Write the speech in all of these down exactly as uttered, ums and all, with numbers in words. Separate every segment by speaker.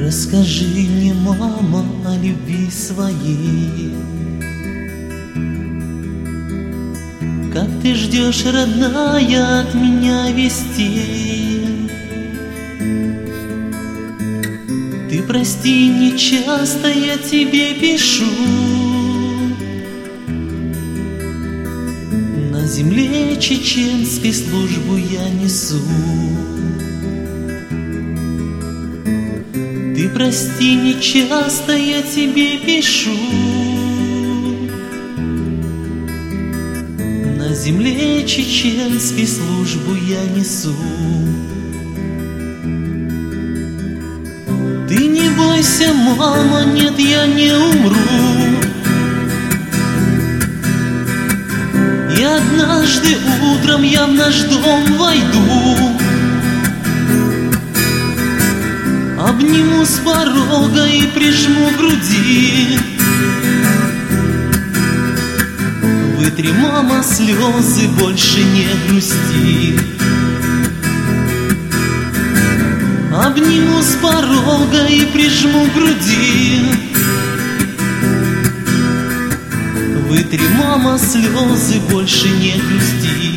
Speaker 1: Расскажи мне, мама, о любви своей. Как ты ждешь, родная, от меня вестей? Ты прости, не часто я тебе пишу. На земле чеченской службу я несу. Ты прости, не часто я тебе пишу. На земле чеченской службу я несу. Ты не бойся, мама, нет, я не умру. И однажды утром я в наш дом войду. Обниму с порога и прижму к груди. Вытри, мама, слезы, больше не грусти. Обниму с порога и прижму к груди. Вытри, мама, слезы, больше не грусти.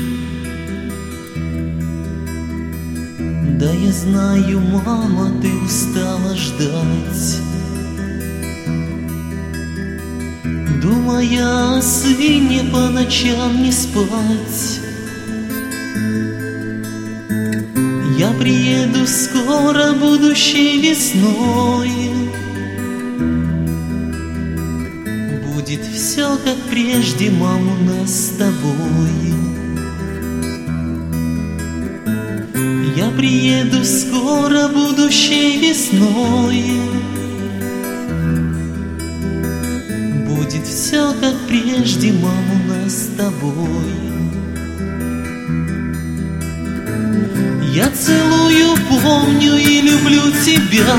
Speaker 1: Да я знаю, мама, ты устала ждать, думая о сыне, по ночам не спать. Я приеду скоро, будущей весной. Будет все как прежде, мама, у нас с тобой. Я приеду скоро, будущей весной. Будет все как прежде, мама, у нас с тобой. Я целую, помню и люблю тебя.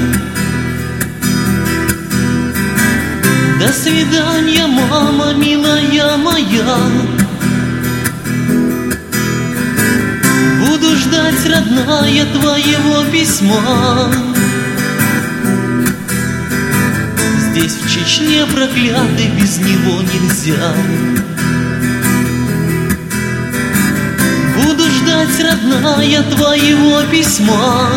Speaker 1: До свидания, мама, милая моя. Буду ждать, родная, твоего письма. Здесь, в Чечне проклятой, без него нельзя. Буду ждать, родная, твоего письма.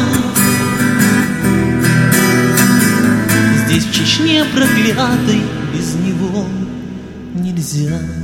Speaker 1: Здесь, в Чечне проклятой, без него нельзя.